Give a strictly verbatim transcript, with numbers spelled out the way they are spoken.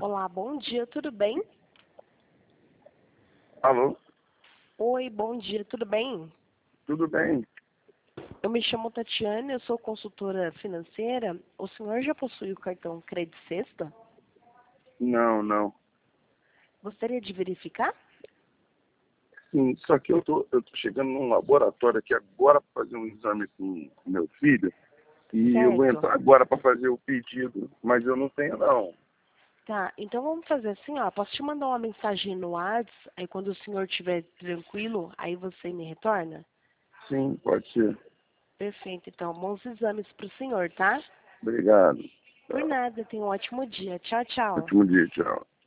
Olá, bom dia, tudo bem? Alô? Oi, bom dia, tudo bem? Tudo bem? Eu me chamo Tatiane, eu sou consultora financeira. O senhor já possui o cartão Credit Sexta? Não, não. Gostaria de verificar? Sim, só que eu tô, eu tô chegando num laboratório aqui agora para fazer um exame com o meu filho e eu vou Certo. entrar agora para fazer o pedido, mas eu não tenho não. Tá, então vamos fazer assim, ó. Posso te mandar uma mensagem no WhatsApp, aí quando o senhor estiver tranquilo, aí você me retorna? Sim, pode ser. Perfeito, então, bons exames para o senhor, tá? Obrigado. Por Tchau. nada, tenha um ótimo dia. Tchau, tchau. Ótimo dia, tchau.